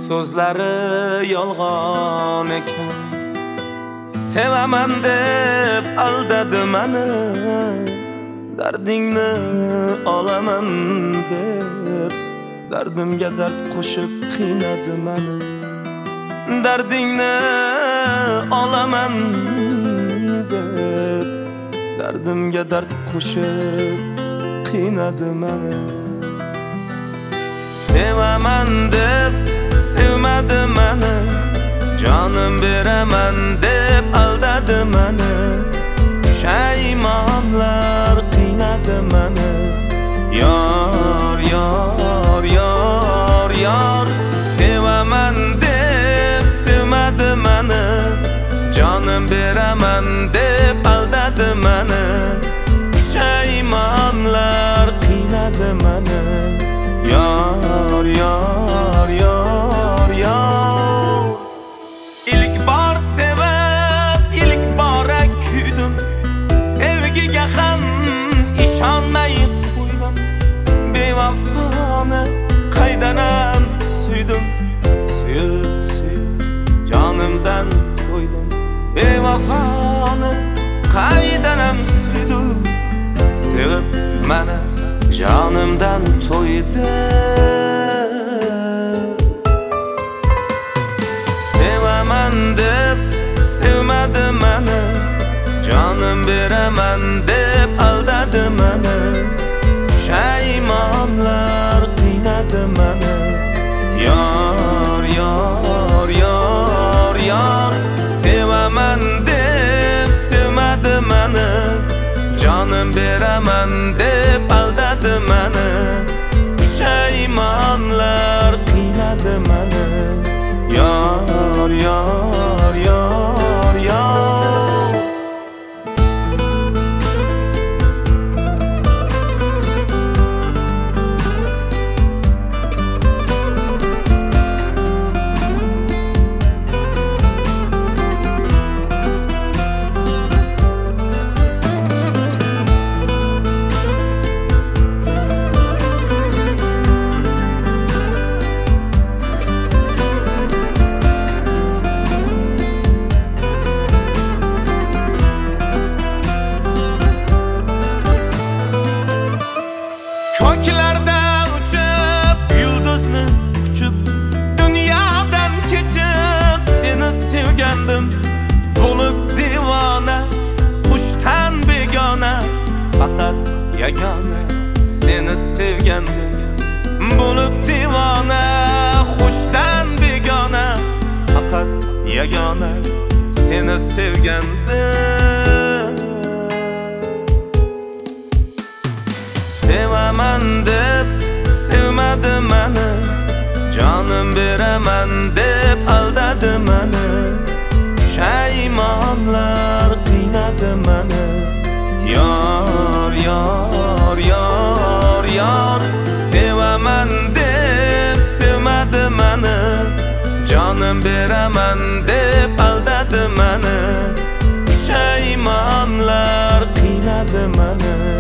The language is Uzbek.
So'zlari yolg'on ekan, sevaman deb aldadi meni, dardingni olaman deb dardimga dard qo'shib qiynadi meni. Dardingni olaman deb dardimga dard qo'shib qiynadi meni. Sevaman deb sevmadi meni, jonim beraman deb aldadi meni. Pushaymonlar qiynadi meni. Yor, yor, yor, yor. Sevaman deb sevmadi meni, jonim beraman deb aldadi meni. Pushaymonlar qiynadi meni. Yor, yor, yor, yor. İlk bor sevib, ilk bora kuydim, sevgiga ham ishonmay qo'ydim. Bevafoni qaydanam suydim, suyib jonimdan to'ydim. Bevafoni qaydanam suydim, sevib mana jonimdan to'ydi. Sevaman deb sevmadi meni, jonim beraman deb aldadi meni. Pushaymonlar qiynadi meni. Yor, yor, yor, yor. Sevaman deb sevmadi meni, jonim beraman deb aldadi meni. Pushaymonlar qiynadi meni. Yor, yor, yor, yor. Ko'klarda uchib, yulduzni quchib, dunyodan kechib seni sevgandim. Bo'lib divona, qushdan begona, faqat yagona seni sevgandim. Bo'lib divona, qushdan begona, faqat yagona seni sevgandim. Sevaman deb sevmadi meni, jonim beraman deb aldadi meni. Pushaymonlar qiynadi meni. Yor, yor, yor, yor. Sevaman deb sevmadi meni, jonim beraman deb aldadi meni. Pushaymonlar qiynadi meni.